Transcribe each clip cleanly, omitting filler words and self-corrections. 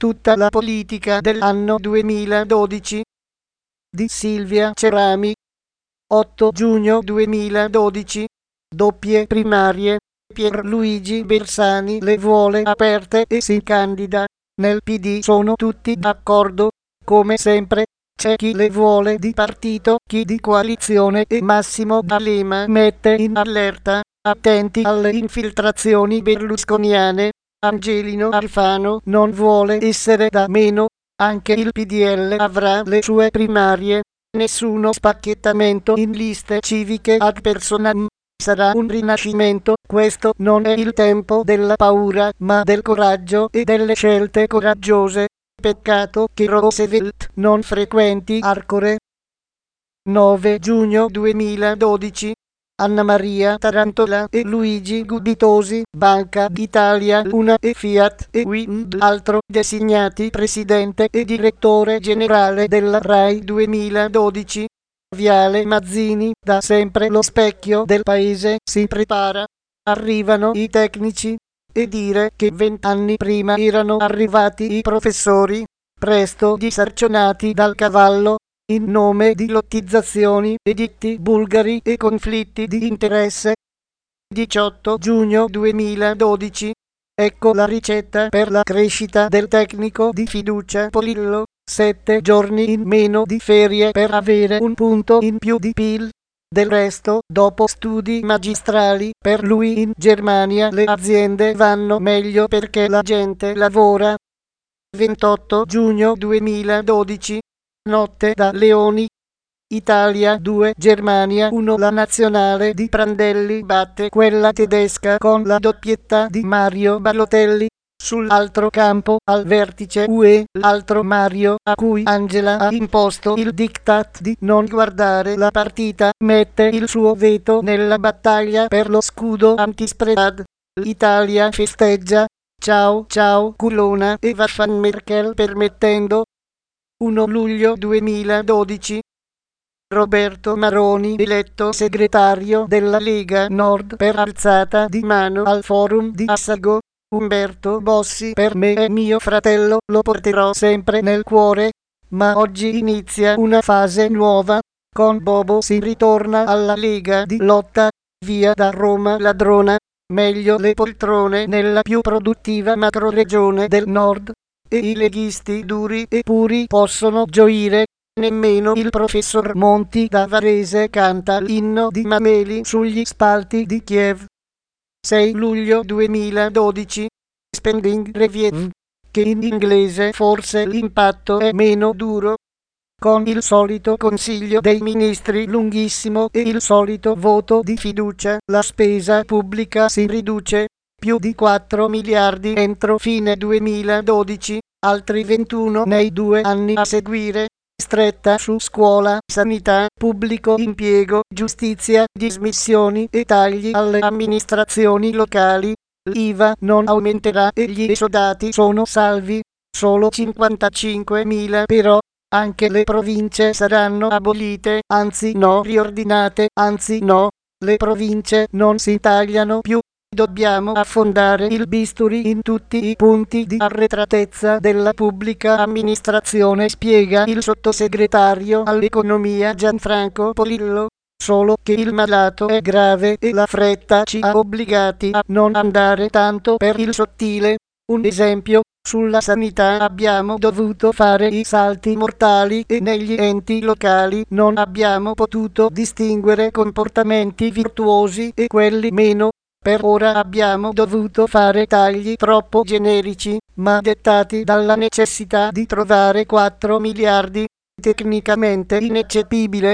Tutta la politica dell'anno 2012 di Silvia Cerami. 8 giugno 2012. Doppie primarie. Pierluigi Bersani le vuole aperte e si candida. Nel PD sono tutti d'accordo. Come sempre c'è chi le vuole di partito, chi di coalizione, e Massimo D'Alema mette in allerta: attenti alle infiltrazioni berlusconiane. Angelino Alfano non vuole essere da meno. Anche il PDL avrà le sue primarie. Nessuno spacchettamento in liste civiche ad personam. Sarà un rinascimento. Questo non è il tempo della paura, ma del coraggio e delle scelte coraggiose. Peccato che Roosevelt non frequenti Arcore. 9 giugno 2012. Anna Maria Tarantola e Luigi Gubitosi, Banca d'Italia 1 e Fiat e Wind altro, designati presidente e direttore generale della RAI 2012. Viale Mazzini, da sempre lo specchio del paese, si prepara. Arrivano i tecnici. E dire che 20 anni prima erano arrivati i professori, presto disarcionati dal cavallo, in nome di lottizzazioni, editti bulgari e conflitti di interesse. 18 giugno 2012. Ecco la ricetta per la crescita del tecnico di fiducia Polillo: 7 giorni in meno di ferie per avere un punto in più di PIL. Del resto, dopo studi magistrali per lui in Germania, le aziende vanno meglio perché la gente lavora. 28 giugno 2012. Notte da leoni. Italia 2, Germania 1. La nazionale di Prandelli batte quella tedesca con la doppietta di Mario Balotelli. Sull'altro campo, al vertice UE, l'altro Mario, a cui Angela ha imposto il diktat di non guardare la partita, mette il suo veto nella battaglia per lo scudo antispread. L'Italia festeggia. Ciao ciao culona e vaffan Merkel permettendo. 1 luglio 2012. Roberto Maroni eletto segretario della Lega Nord per alzata di mano al forum di Assago. Umberto Bossi per me è mio fratello, lo porterò sempre nel cuore. Ma oggi inizia una fase nuova. Con Bobo si ritorna alla Lega di lotta. Via da Roma ladrona. Meglio le poltrone nella più produttiva macroregione del nord. E i leghisti duri e puri possono gioire. Nemmeno il professor Monti da Varese canta l'inno di Mameli sugli spalti di Kiev. 6 luglio 2012. Spending Review, che in inglese forse l'impatto è meno duro. Con il solito consiglio dei ministri lunghissimo e il solito voto di fiducia, la spesa pubblica si riduce. Più di 4 miliardi entro fine 2012, altri 21 nei 2 anni a seguire. Stretta su scuola, sanità, pubblico impiego, giustizia, dismissioni e tagli alle amministrazioni locali. L'IVA non aumenterà e gli esodati sono salvi. Solo 55.000 però. Anche le province saranno abolite, anzi no, riordinate, anzi no. Le province non si tagliano più. Dobbiamo affondare il bisturi in tutti i punti di arretratezza della pubblica amministrazione, spiega il sottosegretario all'economia Gianfranco Polillo. Solo che il malato è grave e la fretta ci ha obbligati a non andare tanto per il sottile. Un esempio: sulla sanità abbiamo dovuto fare i salti mortali e negli enti locali non abbiamo potuto distinguere comportamenti virtuosi e quelli meno. Per ora abbiamo dovuto fare tagli troppo generici, ma dettati dalla necessità di trovare 4 miliardi, tecnicamente ineccepibile.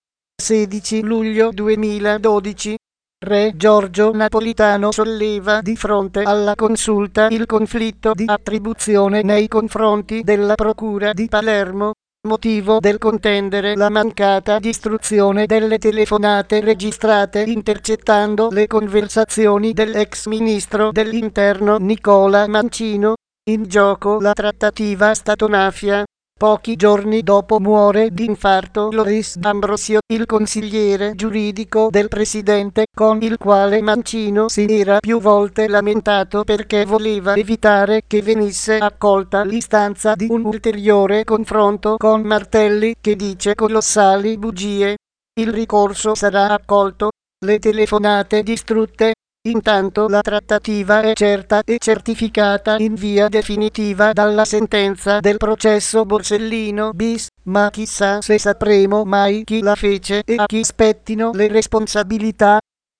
16 luglio 2012. Re Giorgio Napolitano solleva di fronte alla consulta il conflitto di attribuzione nei confronti della procura di Palermo. Motivo del contendere la mancata distruzione delle telefonate registrate intercettando le conversazioni dell'ex ministro dell'interno Nicola Mancino. In gioco la trattativa Stato-mafia. Pochi giorni dopo muore di infarto Loris D'Ambrosio, il consigliere giuridico del presidente, con il quale Mancino si era più volte lamentato perché voleva evitare che venisse accolta l'istanza di un ulteriore confronto con Martelli, che dice colossali bugie. Il ricorso sarà accolto, le telefonate distrutte. Intanto la trattativa è certa e certificata in via definitiva dalla sentenza del processo Borsellino bis, ma chissà se sapremo mai chi la fece e a chi spettino le responsabilità.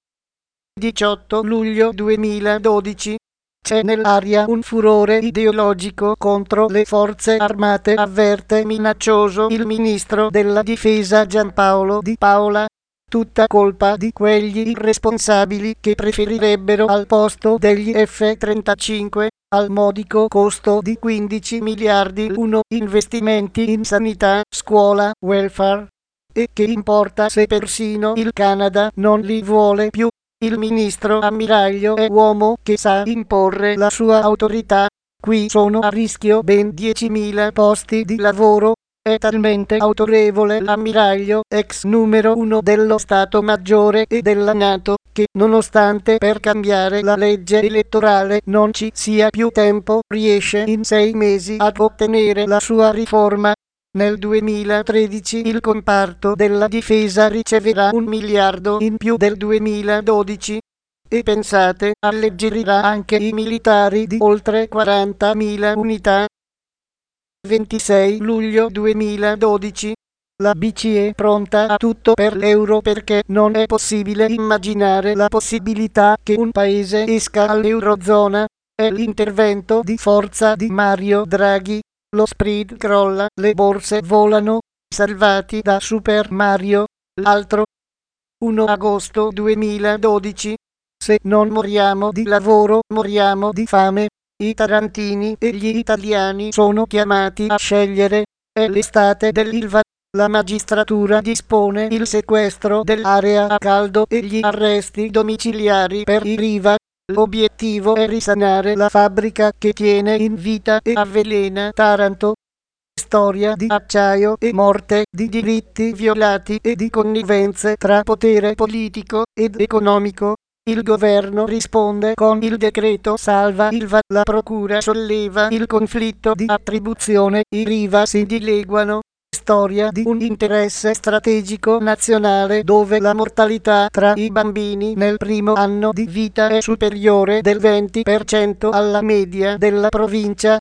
18 luglio 2012. C'è nell'aria un furore ideologico contro le forze armate, avverte minaccioso il ministro della difesa Giampaolo Di Paola. Tutta colpa di quegli irresponsabili che preferirebbero al posto degli F-35, al modico costo di 15 miliardi l'uno, investimenti in sanità, scuola, welfare. E che importa se persino il Canada non li vuole più? Il ministro ammiraglio è uomo che sa imporre la sua autorità. Qui sono a rischio ben 10.000 posti di lavoro. È talmente autorevole l'ammiraglio, ex numero 1 dello Stato Maggiore e della NATO, che nonostante per cambiare la legge elettorale non ci sia più tempo, riesce in 6 mesi ad ottenere la sua riforma. Nel 2013 il comparto della difesa riceverà 1 miliardo in più del 2012. E pensate, alleggerirà anche i militari di oltre 40.000 unità. 26 luglio 2012. La BCE pronta a tutto per l'euro perché non è possibile immaginare la possibilità che un paese esca all'eurozona. È l'intervento di forza di Mario Draghi. Lo spread crolla, le borse volano, salvati da Super Mario. L'altro 1 agosto 2012. Se non moriamo di lavoro, moriamo di fame. I tarantini e gli italiani sono chiamati a scegliere. È l'estate dell'Ilva. La magistratura dispone il sequestro dell'area a caldo e gli arresti domiciliari per i Riva. L'obiettivo è risanare la fabbrica che tiene in vita e avvelena Taranto. Storia di acciaio e morte, di diritti violati e di connivenze tra potere politico ed economico. Il governo risponde con il decreto salva Ilva, la procura solleva il conflitto di attribuzione, i Riva si dileguano. Storia di un interesse strategico nazionale dove la mortalità tra i bambini nel primo anno di vita è superiore del 20% alla media della provincia.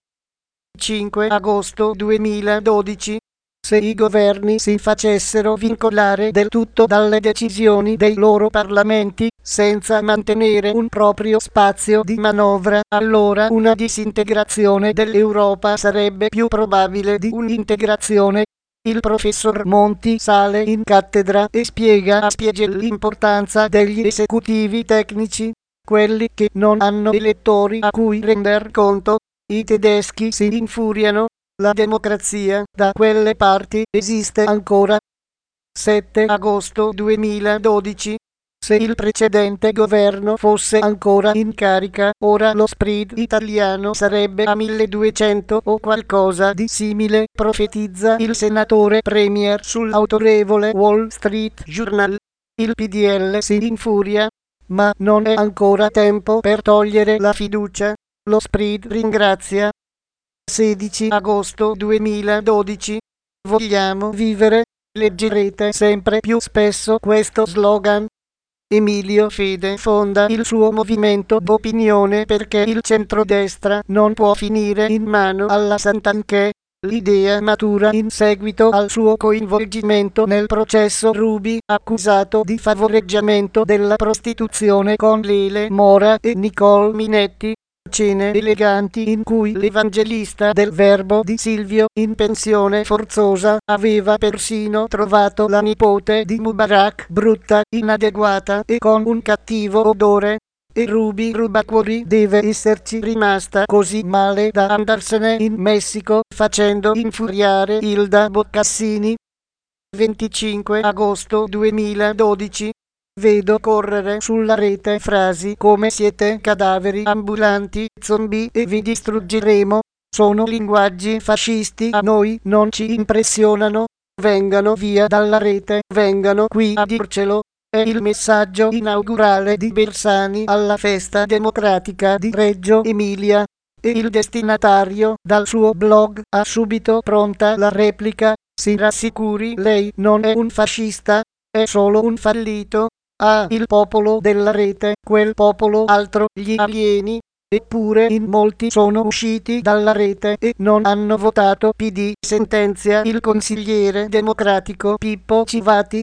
5 agosto 2012. Se i governi si facessero vincolare del tutto dalle decisioni dei loro parlamenti, senza mantenere un proprio spazio di manovra, allora una disintegrazione dell'Europa sarebbe più probabile di un'integrazione. Il professor Monti sale in cattedra e spiega a Spiegel l'importanza degli esecutivi tecnici, quelli che non hanno elettori a cui render conto. I tedeschi si infuriano. La democrazia da quelle parti esiste ancora. 7 agosto 2012. Se il precedente governo fosse ancora in carica, ora lo spread italiano sarebbe a 1200 o qualcosa di simile, profetizza il senatore Premier sull'autorevole Wall Street Journal. Il PDL si infuria, ma non è ancora tempo per togliere la fiducia. Lo spread ringrazia. 16 agosto 2012. Vogliamo vivere. Leggerete sempre più spesso questo slogan. Emilio Fede fonda il suo movimento d'opinione perché il centrodestra non può finire in mano alla Santanchè. L'idea matura in seguito al suo coinvolgimento nel processo Ruby, accusato di favoreggiamento della prostituzione con Lele Mora e Nicole Minetti. Cene eleganti in cui l'evangelista del Verbo di Silvio, in pensione forzosa, aveva persino trovato la nipote di Mubarak brutta, inadeguata e con un cattivo odore. E Ruby Rubacuori deve esserci rimasta così male da andarsene in Messico, facendo infuriare Hilda Boccassini. 25 agosto 2012. Vedo correre sulla rete frasi come siete cadaveri ambulanti, zombie e vi distruggeremo. sono linguaggi fascisti, a noi non ci impressionano. Vengano via dalla rete, vengano qui a dircelo. È il messaggio inaugurale di Bersani alla festa democratica di Reggio Emilia. E il destinatario dal suo blog ha subito pronta la replica. Si rassicuri, lei non è un fascista, è solo un fallito. Ah, il popolo della rete, quel popolo altro, gli alieni. Eppure in molti sono usciti dalla rete e non hanno votato PD, sentenzia il consigliere democratico Pippo Civati.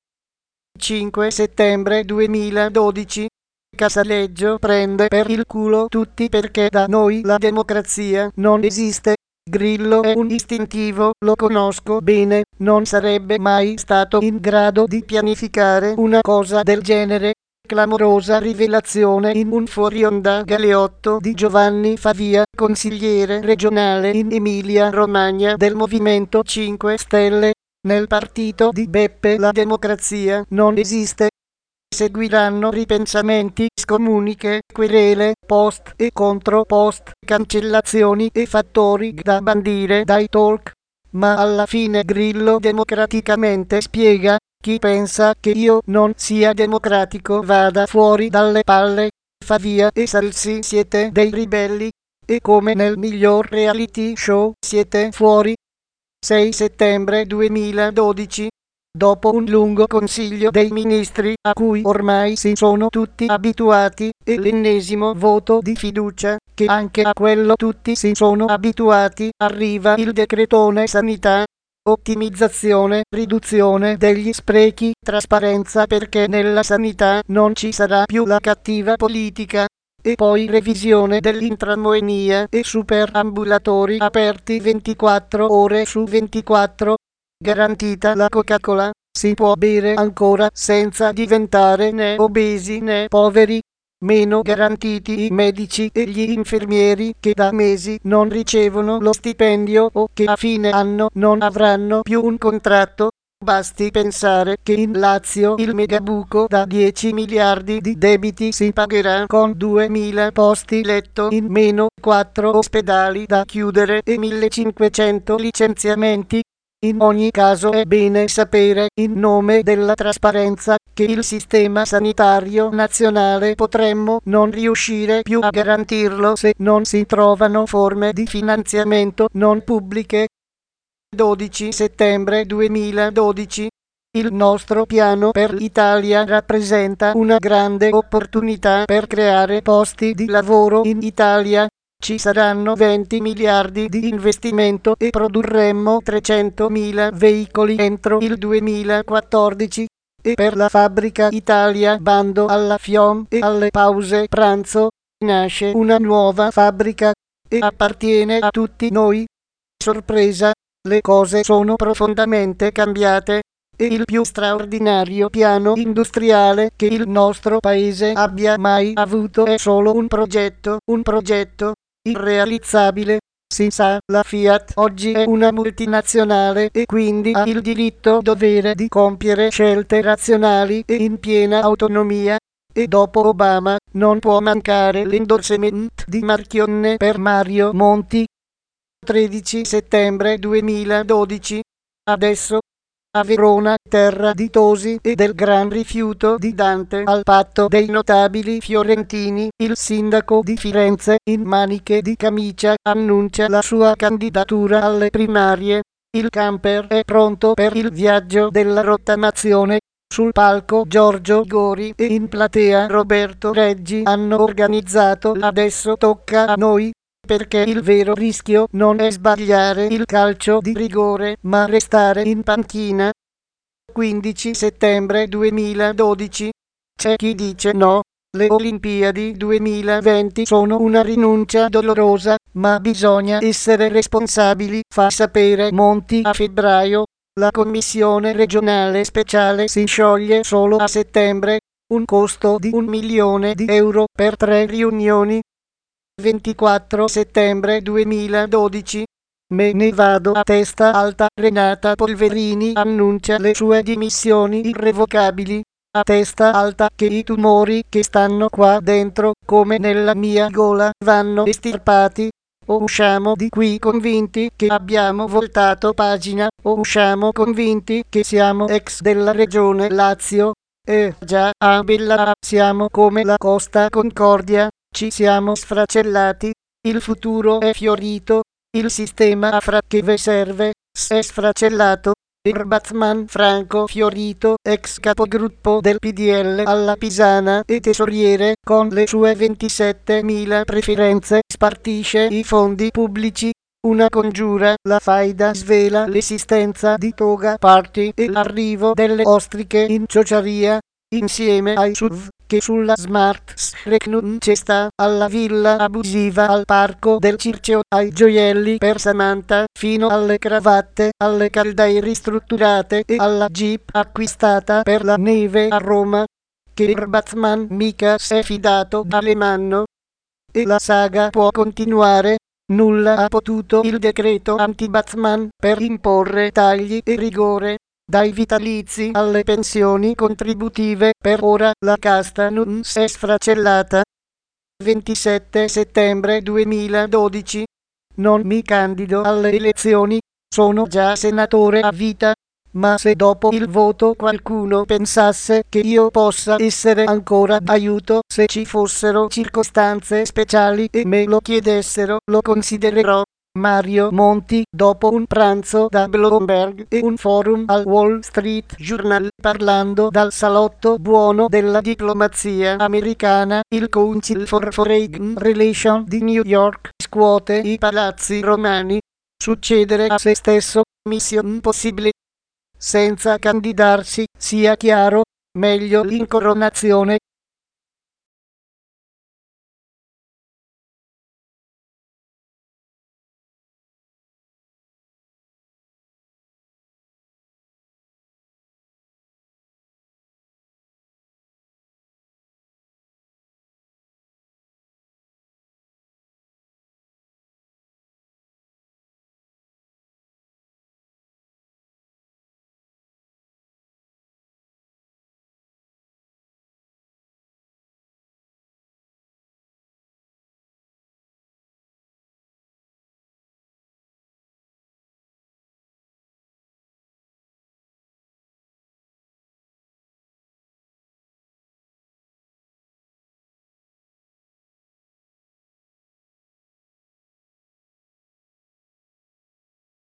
5 settembre 2012. Casaleggio prende per il culo tutti perché da noi la democrazia non esiste. Grillo è un istintivo, lo conosco bene, non sarebbe mai stato in grado di pianificare una cosa del genere. Clamorosa rivelazione in un fuorionda Galeotto di Giovanni Favia, consigliere regionale in Emilia-Romagna del Movimento 5 Stelle. Nel partito di Beppe la democrazia non esiste. Seguiranno ripensamenti, scomuniche, querele, post e contropost, cancellazioni e fattori da bandire dai talk. Ma alla fine Grillo democraticamente spiega: chi pensa che io non sia democratico vada fuori dalle palle. Favia e Salsi siete dei ribelli. E come nel miglior reality show siete fuori. 6 settembre 2012. Dopo un lungo consiglio dei ministri a cui ormai si sono tutti abituati e l'ennesimo voto di fiducia, che anche a quello tutti si sono abituati, arriva il decretone sanità. Ottimizzazione, riduzione degli sprechi, trasparenza perché nella sanità non ci sarà più la cattiva politica. E poi revisione dell'intramoenia e superambulatori aperti 24 ore su 24. Garantita la Coca-Cola, si può bere ancora senza diventare né obesi né poveri. Meno garantiti i medici e gli infermieri che da mesi non ricevono lo stipendio o che a fine anno non avranno più un contratto. Basti pensare che in Lazio il megabuco da 10 miliardi di debiti si pagherà con 2000 posti letto in meno, 4 ospedali da chiudere e 1500 licenziamenti. In ogni caso è bene sapere, in nome della trasparenza, che il sistema sanitario nazionale potremmo non riuscire più a garantirlo se non si trovano forme di finanziamento non pubbliche. 12 settembre 2012. Il nostro piano per l'Italia rappresenta una grande opportunità per creare posti di lavoro in Italia. Ci saranno 20 miliardi di investimento e produrremmo 300.000 veicoli entro il 2014. E per la fabbrica Italia, bando alla FIOM e alle pause pranzo, nasce una nuova fabbrica e appartiene a tutti noi. Sorpresa, le cose sono profondamente cambiate e il più straordinario piano industriale che il nostro paese abbia mai avuto è solo un progetto irrealizzabile. Si sa, la Fiat oggi è una multinazionale e quindi ha il diritto-dovere di compiere scelte razionali e in piena autonomia. E dopo Obama non può mancare l'endorsement di Marchionne per Mario Monti. 13 settembre 2012. Adesso, a Verona, terra di Tosi e del gran rifiuto di Dante al patto dei notabili fiorentini, il sindaco di Firenze, in maniche di camicia, annuncia la sua candidatura alle primarie. Il camper è pronto per il viaggio della rottamazione. Sul palco Giorgio Gori e in platea Roberto Reggi hanno organizzato l'Adesso tocca a noi, perché il vero rischio non è sbagliare il calcio di rigore, ma restare in panchina. 15 settembre 2012. C'è chi dice no, le Olimpiadi 2020 sono una rinuncia dolorosa, ma bisogna essere responsabili, fa sapere Monti a febbraio. La commissione regionale speciale si scioglie solo a settembre, un costo di 1 milione di euro per 3 riunioni. 24 settembre 2012. Me ne vado a testa alta. Renata Polverini annuncia le sue dimissioni irrevocabili. A testa alta che i tumori che stanno qua dentro, come nella mia gola, vanno estirpati. o usciamo di qui convinti che abbiamo voltato pagina, o usciamo convinti che siamo ex della regione Lazio. Già, a Bella siamo come la Costa Concordia, ci siamo sfracellati, il futuro è fiorito, il sistema a che ve serve, è sfracellato. Il Batman Franco Fiorito, ex capogruppo del PDL alla Pisana e tesoriere, con le sue 27.000 preferenze, spartisce i fondi pubblici. Una congiura, la faida svela l'esistenza di Toga Party e l'arrivo delle ostriche in ciociaria, insieme ai SUV che sulla Smart Screcnun c'è sta, alla villa abusiva al parco del Circeo, ai gioielli per Samantha, fino alle cravatte, alle caldaie ristrutturate e alla Jeep acquistata per la neve a Roma, che il Batman mica s'è fidato d'Alemanno. E la saga può continuare. Nulla ha potuto il decreto anti-Batman per imporre tagli e rigore. Dai vitalizi alle pensioni contributive, per ora la casta non s'è sfracellata. 27 settembre 2012. Non mi candido alle elezioni, sono già senatore a vita, ma se dopo il voto qualcuno pensasse che io possa essere ancora d'aiuto se ci fossero circostanze speciali e me lo chiedessero, lo considererò. Mario Monti, dopo un pranzo da Bloomberg e un forum al Wall Street Journal, parlando dal salotto buono della diplomazia americana, il Council for Foreign Relations di New York scuote i palazzi romani. Succedere a se stesso, mission possibile. Senza candidarsi, sia chiaro, meglio l'incoronazione